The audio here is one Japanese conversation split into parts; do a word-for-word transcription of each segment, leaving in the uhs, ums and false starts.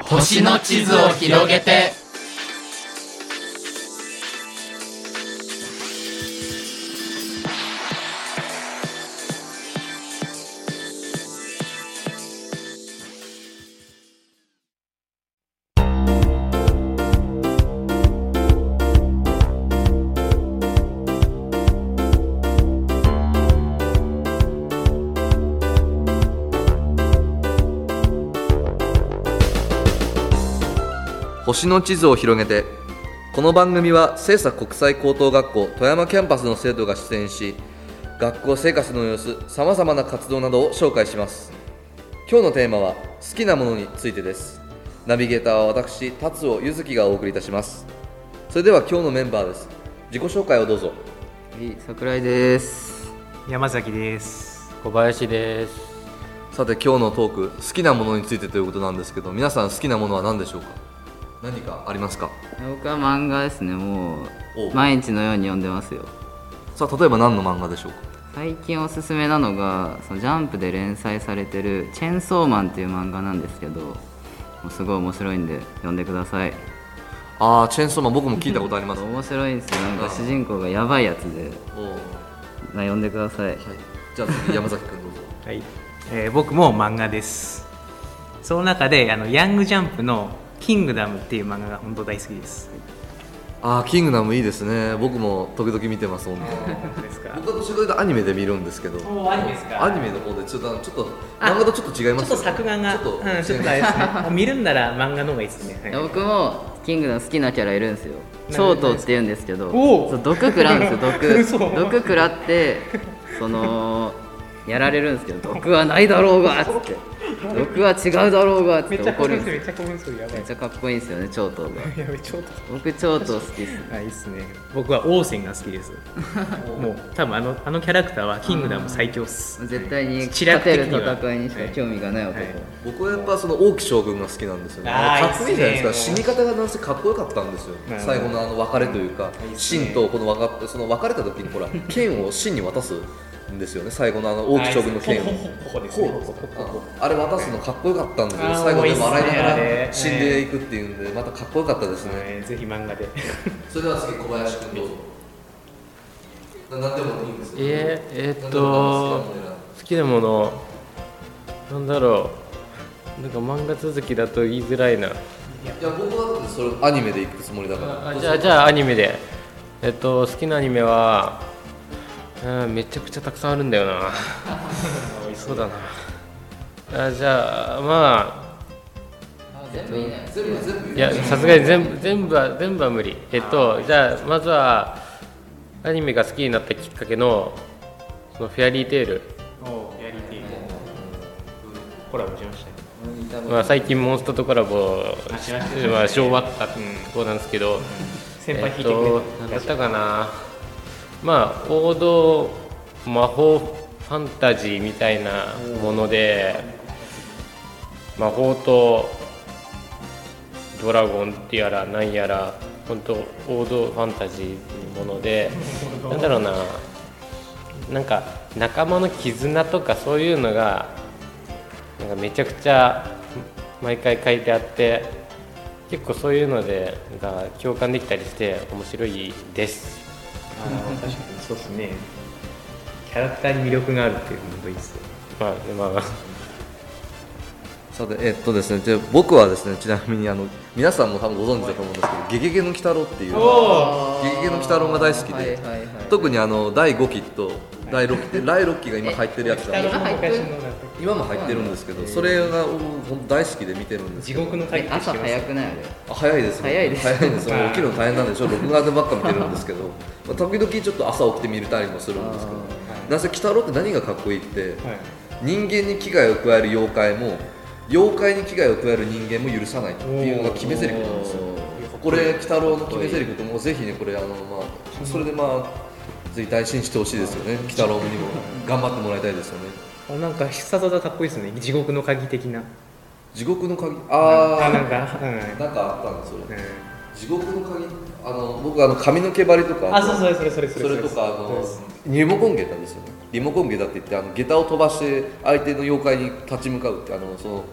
星の地図を広げて。 星の地図を広げて。この番組は清佐国際高等学校富山キャンパスの生徒が出演し、学校生活の様子、さまざまな活動などを紹介します。今日のテーマは好きなものについてです。ナビゲーターは私達尾ゆずきがお送りいたします。それでは今日のメンバーです。自己紹介をどうぞ。 はい、桜井です。 山崎です。 小林です。 さて今日のトーク、好きなものについてということなんですけど、皆さん好きなものは何でしょうか。何かありますか。 僕は漫画ですね。もう毎日のように読んでますよ。 さあ例えば何の漫画でしょうか。 最近おすすめなのがそのジャンプで連載されてるチェンソーマンっていう漫画なんですけど、もうすごい面白いんで読んでください。 あーチェンソーマン、僕も聞いたことあります、ね、 面白いんですよ。なんか主人公がやばいやつで、まあ、読んでください、はい、 じゃあ次山崎君どうぞ。 はい、えー、僕も漫画です。その中であのヤングジャンプのキングダムっていう漫画が本当大好きです。 あーキングダムいいですね。僕も時々見てます。本当ですか。僕はどちらかというとアニメで見るんですけど。 おアニメですか。 アニメの方でちょっとちょっと漫画とちょっと違いますよね。 ちょっと作画がちょっと、 うん、ちょっとあれですね見るんなら漫画の方がいいですね、はい、 僕もキングダム好きなキャラいるんですよ。超刀って言うんですけど、 そう毒食らうんですよ。毒毒食らってそのやられるんですけど、毒はないだろうがっつって毒は違うだろうがっつって怒るんですよ。 めっちゃ興奮する。やばい。 めっちゃかっこいいんですよね、超刀が。 やばい、超刀。 僕超刀好きです。 あ、いいっすね。僕は王翦が好きです。もう多分あのあのキャラクターはキングダム最強っす。 絶対に勝てる戦いにしか興味がない男、はいはい、 僕はやっぱその王毅将軍が好きなんですよね。かっこいいじゃないですか。死に方がなんせかっこよかったんですよ。最後のあの別れというか、秦とこの別その別れた時にほら剣を秦に渡すんですよね。最後のあの王毅将軍の剣をあれ渡すのかっこよかったんですよ。最後で笑いながら死んでいくっていうんで、またかっこよかったですね。 ぜひ漫画で。 それでは次小林君どうぞ。何でもいいんですよ。 えー、えー、っと好きなものなんだろう。なんか漫画続きだと言いづらいな。いや僕はそれアニメで行くつもりだから。 あじゃあじゃあアニメで。えっと好きなアニメは、うん、めちゃくちゃたくさんあるんだよな。そうだな。あじゃあまあ。 全部いいね。全部全部。 いやさすがに全部全部は全部は無理。えっとじゃあまずはアニメが好きになったきっかけのそのフェアリーテール。 おフェアリーテール。コラボしました。 まあ最近モンストとコラボしまあし終わったところなんですけど、 先輩引いてくれた。 えっと何だったかな。まあ王道魔法ファンタジーみたいなもので、魔法とドラゴンってやらなんやら本当王道ファンタジーのもので、なんだろうな、なんか仲間の絆とかそういうのがなんかめちゃくちゃ毎回書いてあって、結構そういうのでなんか共感できたりして面白いです。 あ確かにそうですね。キャラクターに魅力があるっていうのもいいですよ。 まあまあさてえっとですね、で僕はですね、ちなみにあの皆さんも多分ご存知だと思うんですけど、ゲゲゲの鬼太郎っていうゲゲゲの鬼太郎が大好きで、はいはいはい、特にあのだいごきとだいろっきでだいろっきが今入ってるやつが今も入ってるんですけど、それが本当大好きで見てるんですけど。 地獄の会議朝早くないあれ。 あ早いですね。 早いです。 早いです。起きるの大変なんでしょ。録画でばっか見てるんですけど、まあ、時々ちょっと朝起きて見れたりもするんですけど、なぜ鬼太郎って何がかっこいいって、はい、人間に危害を加える妖怪も妖怪に危害を加える人間も許さないっていうのが決め台詞なんですよ。これ鬼太郎の決め台詞ともぜひね、これあのまあそれでまあぜひ大事にしてほしいですよね。鬼太郎にも頑張ってもらいたいですよね。 あなんか必殺技かっこいいですね。地獄の鍵的な。 地獄の鍵ああなんか、うん、 なんかあったんですよ、うん、地獄の鍵あの僕あの髪の毛張りとかあそうそうそれそれそれそれとかあのリモコンゲタですよね。リモコンゲタって言ってあの下駄を飛ばして相手の妖怪に立ち向かうってあのその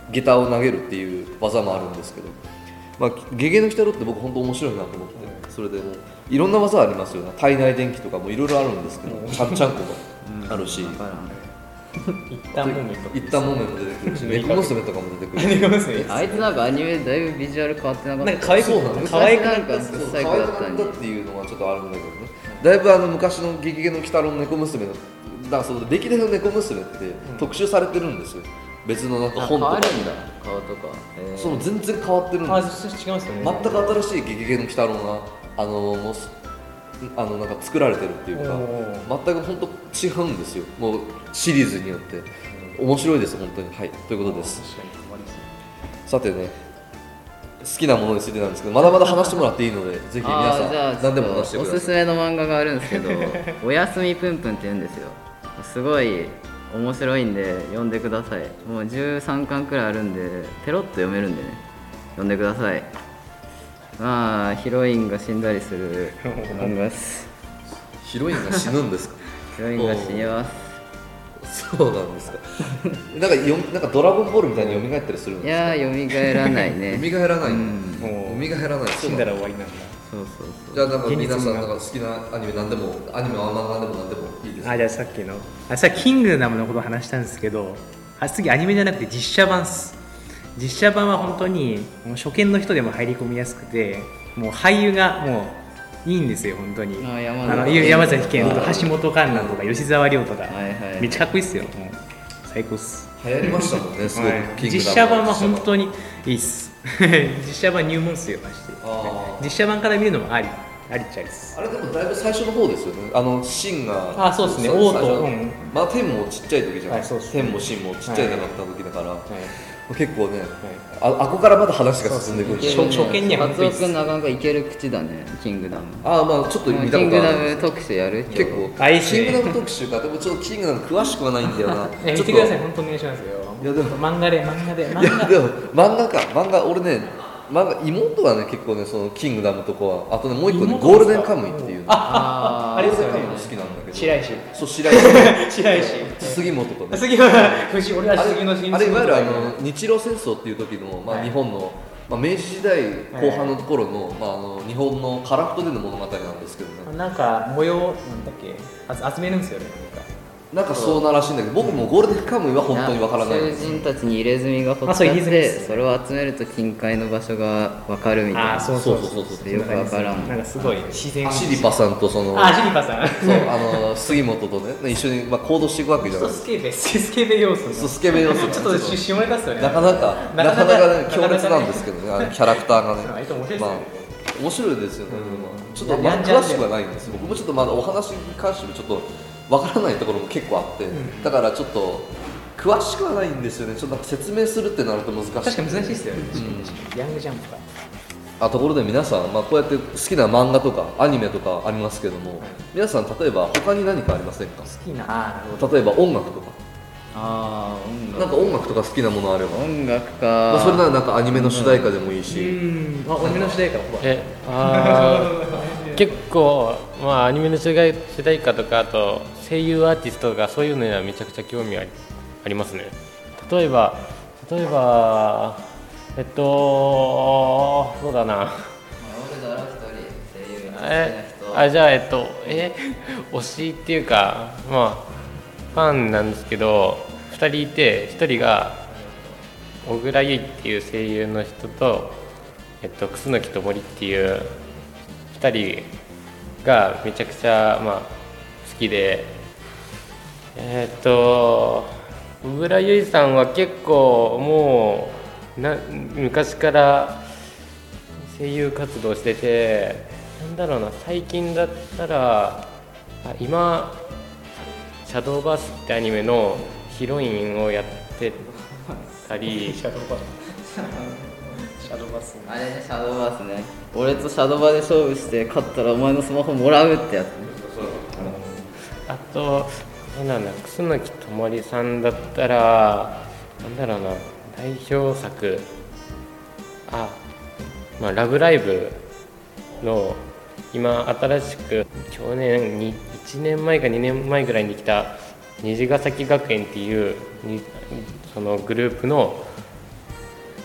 下駄を投げるっていう技もあるんですけど、まあ、ゲゲゲの鬼太郎って僕本当面白いなと思って、それでもいろんな技ありますよね。体内電気とかもいろいろあるんですけど、ちゃんちゃんこがあるし、 一旦もめと一旦もめも出てくるし、猫娘とかも出てくるし、 猫娘あいつなんかアニメだいぶビジュアル変わってなかった。 なんか可愛くそうなんです。 可愛くなんかそうブサイクだった可愛んでかったっていうのはちょっとあるんだけどね。だいぶあの昔のゲゲゲの鬼太郎の猫娘のだからその歴代の猫娘って特集されてるんですよ。別のなんかあ本とか変わるんだ顔とか。へーその全然変わってるんあですよ。 違いますよね全く新しいゲゲゲの鬼太郎があのもうすあのなんか作られてるっていうか、 お全く本当違うんですよ。もうシリーズによって面白いです本当に。はい、ということです。さてね、好きなものについてなんですけど、まだまだ話してもらっていいので、ぜひ皆さんあーじゃあ何でも話しておください。 すすめの漫画があるんですけどおやすみぷんぷんって言うんですよ。すごい面白いんで読んでください。もうじゅうさんかんくらいあるんでペロッと読めるんでね、読んでください。まあヒロインが死んだりする漫画です。 ヒロインが死ぬんですか？ ヒロインが死にます。 そうなんですか。なんかよなんかドラゴンボールみたいに蘇ったりするんいですか？ やー蘇らないね蘇らない。 うん蘇らない。 死んだら終わりなんだ。 そうそうそう。 じゃあなんか現実が皆さんなんか好きなアニメなんでもアニメは漫画でもなんでもいいですか？ あじゃあさっきのあさっきキングダムのことを話したんですけど、あ次アニメじゃなくて実写版っす。実写版は本当にもう初見の人でも入り込みやすくて、もう俳優がもういいんですよ本当に。 あ山あの崎山崎賢と橋本環奈とか吉沢亮とか、 はいはいめっちゃかっこいいっすよ。もう最高っす。 流行りましたもんね、すごく、 はいキングダム実写版は本当に。 にいいっす。実写版入門っすよマジで。 あー実写版から見るのもありありっちゃいです。 あれでもだいぶ最初の方ですよね。あのシンがあそうですね最王と初うんまあ天もちっちゃい時じゃないはいそうです天もシンもちっちゃいなかった時だから、 はい結構ね、ああこからまた話が進んでいくんでそう初初見には松尾君なかなかいける口だね、キングダム。 ああまあちょっと見たキングダことあるム特集やる結構あいいっすねキングダム特集か。でもちょっとキングダム詳しくはないんだよな。 いや見ちょっとてください本当にお願いしますよ。 いやでも漫画で漫画で漫画いやでも漫画か漫画俺ね漫画妹はね結構ねそのキングダムとかはあとねもう一個ね妹ゴールデンカムイっていうねあああれですよねゴールデンカムイも好きなんだけど白石そう白石白石杉本とね杉は藤俺はあれ杉の新あれいわゆるあの日露戦争っていう時の、まあ、 はい日本の、まあ、明治時代後半のところの,、まあ、あの日本の樺太での物語なんですけどねなんか模様なんだっけあ集めるんですよねなんかそうならしいんだけど僕もゴールデンカムイは本当にわからないん囚です人たちに入れ墨が彫ってあっあそう入れ墨でて、 すそれを集めると近海の場所が分かるみたいな。 ああそうそうそうそうそうよくわからんなんかすごい自然シリパさんとそのあシリパさんそうあの杉本とね一緒に、まあ、行動していくわけじゃないですかスケベスケベ要素そうスケベ要素がちょっとし下ネタっすよねなかなかなかなかね強烈なんですけけどねあのキャラクターがねあれと面白いっすよねまあ面白いですよね、 うんちょっとまあやんじゃん詳しくはないんです僕もちょっとまだお話に関してもちょっとわからないところも結構あって、だからちょっと詳しくはないんですよねちょっとなんか説明するってなると難しい確かに難しいっすよねヤングジャンプかあところで皆さん、まあ、こうやって好きな漫画とかアニメとかありますけども、皆さん例えば他に何かありませんか？ 好きなあーなるほど例えば音楽とかああ、音楽。 なんか音楽とか好きなものあれば、 音楽か。 まあ、それならなんかアニメの主題歌でもいいし、 うんあ俺の主題歌ほらえあー結構まあアニメの主題主題歌とかあと声優アーティストとかそういうのにはめちゃくちゃ興味ありありますね。例えば例えばえっとそうだな俺だろ一人声優に好きなえ人。 あじゃあえっとえ推しっていうかまあファンなんですけどふたりいてひとりが小倉優衣っていう声優の人と、えっと、楠木智っていうふたりがめちゃくちゃ、まあ、好きでえっと小倉優衣さんは結構もうな昔から声優活動しててなんだろうな最近だったらあ今シャドーバースってアニメのヒロインをやってたりシャドーバスシャドーバスあれね、シャドーバースね。俺とシャドーバーで勝負して勝ったらお前のスマホもらうってやつね。 あとなんだろうな楠木智さんだったらなんだろうな代表作あ、まあ、ラブライブの今新しく去年にいちねんまえかにねんまえぐらいに来た虹ヶ崎学園っていうにそのグループの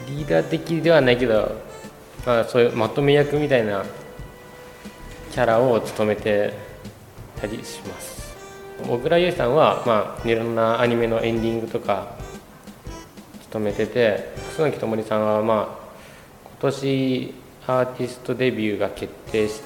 リーダー的ではないけど、まあ、そういうまとめ役みたいなキャラを務めてたりします。小倉優さんは、まあ、いろんなアニメのエンディングとか務めてて、楠木智さんは、まあ、今年アーティストデビューが決定して、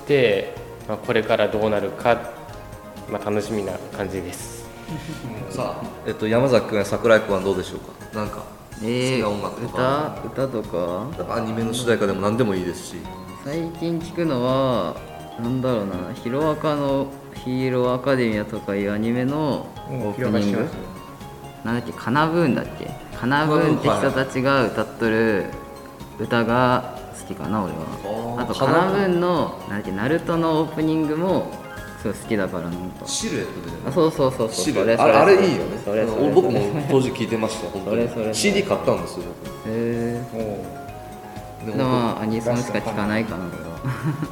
まあ、これからどうなるか、まあ、楽しみな感じです。 さあ、えっと、山崎君や桜井君はどうでしょうか。なんか好えきな音楽とか、 ー、歌歌とかなんかアニメの主題歌でも何でもいいですし。 最近聞くのはなんだろうな、ヒロアカのヒーローアカデミアとかいうアニメのオープニング、なんだっけ、カナブーンだっけ、カナブーンって人たちが歌っとる歌が好きかな俺は。あとカナブーンのなんだっけ、ナルトのオープニングもすごい好きだから、なんかシルエットで、ね、 あそうそうそうそう、 シルエット、 それそれあれあれいいよね。 それそれ僕も当時聞いてました本当に。 それそれシーディー 買ったんですよ。 へでえ、まあアニソンしか聞かないかな俺は。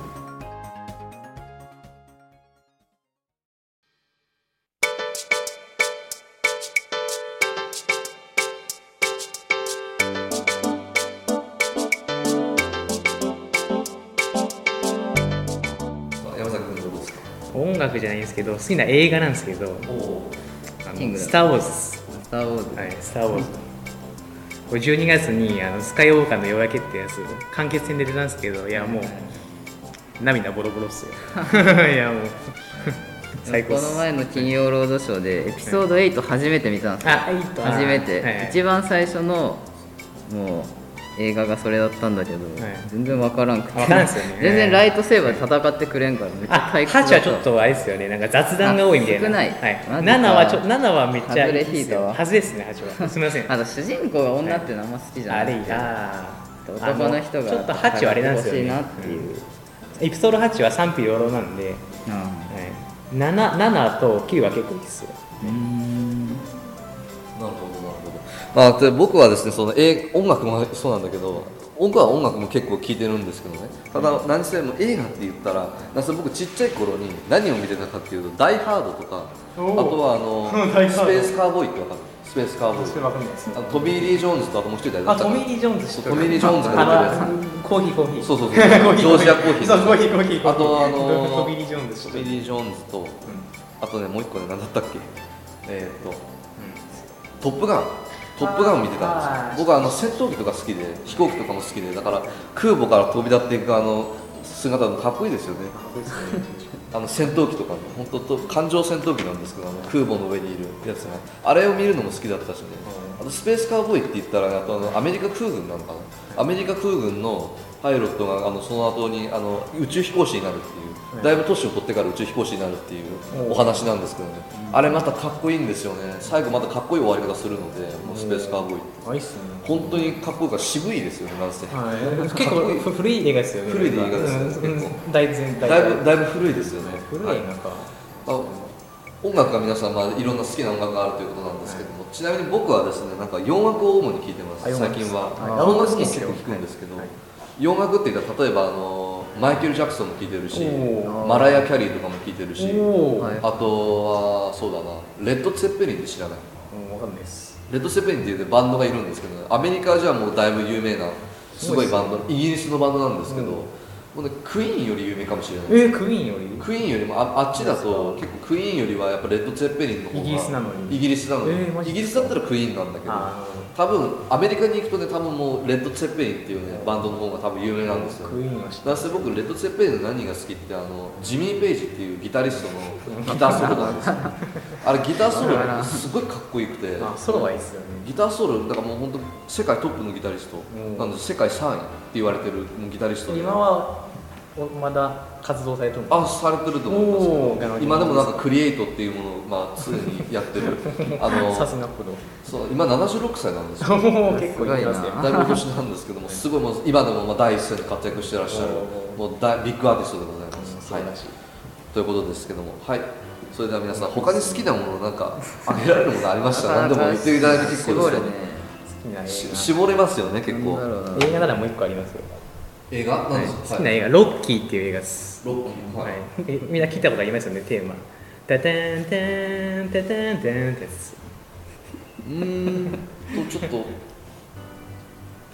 山崎君どうですか。 音楽じゃないんですけど、好きな映画なんですけど、あキングダムのスター・ウォーズです。 スター・ウォーズ、 はい、スター・ウォーズ。これじゅうにがつにあのスカイウォーカーの夜明けってやつ、完結戦で出たんですけど、いやもう涙ボロボロっすよ。いやもう最高っす。 この前の金曜ロードショーでエピソードエイト初めて見たんですよ。 あ、エイト初めて、 はいはい一番最初のもう映画がそれだったんだけど、 はい全然わからんくて、 わからんっすよね全然ライトセーバーで戦ってくれんからめっちゃあ、 退屈だった。 はちはちょっとあれですよね、なんか雑談が多いみたいな。 あ少ないはい、 マジかななはちょななはめっちゃいいっす外れ引いたわよ。はずですね、はちは。すみません。 あと主人公が女っていうのあんま好きじゃない、 あれいいな。 男の人がちょっとはちはあれなんですよね。 欲しいなっていう、 エピソードはちは賛否両論なんで、 うんはい、なな, ななときゅうは結構いいっすよ。 うーんなるほどなるほど。まあ、で僕はですね、その映音楽もそうなんだけど、音楽は音楽も結構聴いてるんですけどね。ただ何せも映画って言ったら、なんせ僕ちっちゃい頃に何を見てたかっていうと、ダイハードとか、あとはあのダイハードスペースカーボーイってわかる？スペースカーボーイ。 わかんないです。 あのトミー・リー・ジョーンズとあともう一人誰だあ、 ったかな。 トミー・リー・ジョーンズ知ってる。 トミー・リー・ジョーンズが出てるやあのコーヒーコーヒー。 つ。そうそうそう。ジョージアコーヒー。 そう、コーヒーコーヒー。 あとあのトミー・リー・ジョーンズ知ってる。 トミー・リー・ジョーンズと、あとねもう一個ね何だったっけ。えー、っと、トップガン。トップガンを見てたんですよ。僕はあの戦闘機とか好きで、飛行機とかも好きで、だから空母から飛び立っていくあの姿もかっこいいですよね。あの戦闘機とかね、本当と艦上戦闘機なんですけど、あの空母の上にいるやつが、あれを見るのも好きだったしね。あとスペースカーボーイって言ったら、あとあのアメリカ空軍なのかな。アメリカ空軍のパイロットがあのその後にあの宇宙飛行士になるっていう、だいぶ年を取ってから宇宙飛行士になるっていうお話なんですけどね。あれまたかっこいいんですよね。最後またかっこいい終わり方するので、もうスペースカーボーイってあ、いいっすね。 本当にかっこいいから渋いですよね、なんせ。 はい、結構古い映画ですよね。 古い映画ですよねうん結構だいぶ全体。 だいぶだいぶ古いですよね。 古い映画か。 あ音楽が皆さん、まあ、いろんな好きな音楽があるということなんですけども、ちなみに僕はですね、なんか洋楽を主に聴いてます、 あ洋楽最近は。 はい音楽も結構聴くんですけど、 はい洋楽って言ったら、例えばあのマイケル・ジャクソンも聴いてるし、 おーマライア・キャリーとかも聴いてるし、 おーはいあとは、そうだな、レッド・ツェッペリンって知らない？ うん、わかんないです。 レッド・ツェッペリンっていう、ね、バンドがいるんですけど、ね、アメリカじゃもうだいぶ有名な、すごいバンド、イギリスのバンドなんですけど、 うんもうね、クイーンより有名かもしれない。 えー、クイーンよりクイーンよりもああっちだと結構クイーンよりはやっぱレッド・ツェッペリンの方がイギリスなのにイギリスなのに、 えーマジイギリスだったらクイーンなんだけど、 あ多分アメリカに行くとね、多分もうレッド・ツェッペリンっていうねバンドの方が多分有名なんですよ。 クイーンは知ってだから僕レッド・ツェッペリンの何が好きってあのジミー・ペイジっていうギタリストのギターソロなんですよ。あれギターソロがすごいかっこよくて、 あ、ソロはいいっすよね。 ギターソロだからもう本当世界トップのギタリストうんなんで、世界さんいって言われてるギタリストで、 今はおまだ活動されてるの？ あ、されてると思いますけおーど、今でもなんかクリエイトっていうものをまあ常にやってるあのさすがプロ。 そう今ななじゅうろくさいなんですよ。 もう結構いってますよ。 だいぶお年なんですけども、すごいもう今でもまあ第一線で活躍してらっしゃるおーもう大ビッグアーティストでございます。はい素晴らしい。 ということですけども、はい。それでは皆さん他に好きなものなんかあげられるものありましたら何でも言っていただいて結構ですよね。 好きな映し画。 絞れますよね結構。 なんだろうな、 映画ならもう一個ありますよ。 映画なんですか？ 好きな映画、ロッキーっていう映画です。 ロッキー。 はい。えみんな聞いたことありますよね、テーマ。タタンタンタタンタンってやつ。 うーんとちょっと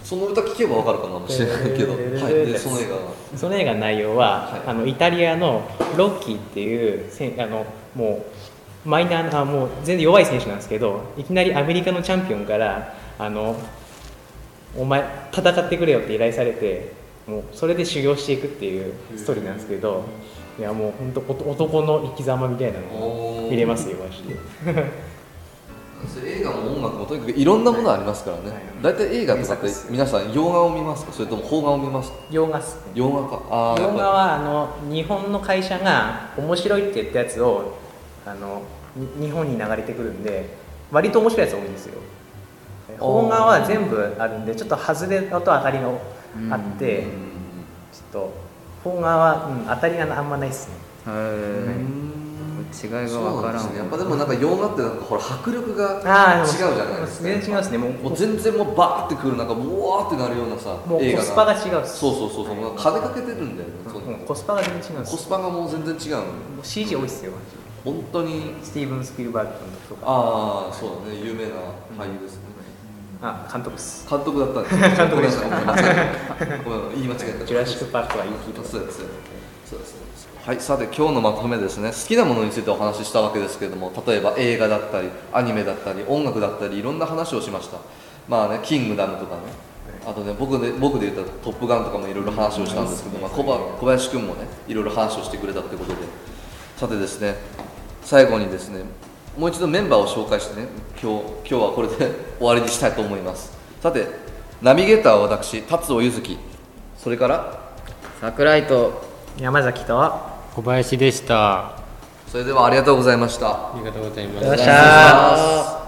その歌聴けばわかるかもしれないけど、はい、でその映画はその映画の内容は、 はい、 あのイタリアのロッキーっていうせあのもうマイナーなもう全然弱い選手なんですけど、いきなりアメリカのチャンピオンからあのお前戦ってくれよって依頼されて、もうそれで修行していくっていうストーリーなんですけど、いやもう本当男の生き様みたいなのを見れますよマジで。 映画も音楽もとにかくいろんなものありますからね。大体、はい、映画とかって皆さん洋画を見ますか、それとも邦画を見ますか？ 洋画っすね。 洋画か。あ洋画はあの日本の会社が面白いって言ったやつをあの日本に流れてくるんで、割と面白いやつ多いんですよ。邦画は全部あるんで、ちょっと外れと当たりのあって、ちょっと邦画は、うん、当たりがあんまないっすね。 へー、違いが分からん。 ね、やっぱでもなんか洋画ってなんかほら迫力が違うじゃないですか。 全然違いますね。もうもう全然もうバーってくるなんかうわーってなるようなさ、 もうコスパが違う。 そうそうそうそう、もう金かけてるんだよね。 うん、コスパが全然違うんです。 コスパがもう全然違うの。もう シージー 多いっすよ。 本当にスティーブン・スピルバーグ監督とか。 ああ、そうだね、有名な俳優ですね。 うん、あ、監督です。 監督だったんです。監督でした。ごめんなさい。言い間違えた。 ジュラシック・パークはユキと。 そうです。そうです。はい、さて今日のまとめですね。好きなものについてお話ししたわけですけれども、例えば映画だったりアニメだったり音楽だったりいろんな話をしました。まあね、キングダムとかね、あとね、僕で僕で言ったトップガンとかもいろいろ話をしたんですけど、まあ、小, 小林くんもねいろいろ話をしてくれたってことで、さてですね、最後にですね、もう一度メンバーを紹介してね、今日今日はこれで終わりにしたいと思います。さて、ナビゲーターは私達尾柚月、それから桜井と山崎と小林でした。 それではありがとうございました。 ありがとうございました。 ありがとうございました。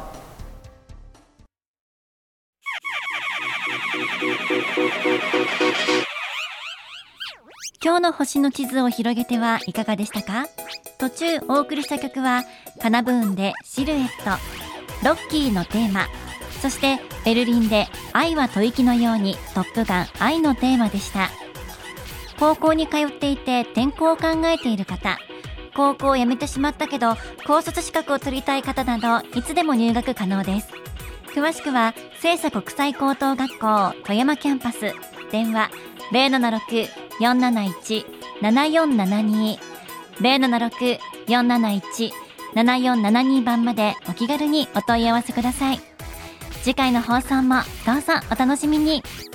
今日の星の地図を広げてはいかがでしたか？途中お送りした曲はカナブーンでシルエット、ロッキーのテーマ、そしてベルリンで愛は吐息のようにトップガン愛のテーマでした。高校に通っていて転校を考えている方、高校を辞めてしまったけど高卒資格を取りたい方などいつでも入学可能です。詳しくは星槎国際高等学校富山キャンパス、電話 ゼロななろく よんなないち ななよんななに ゼロななろく よんなないち ななよんななに 番までお気軽にお問い合わせください。次回の放送もどうぞお楽しみに。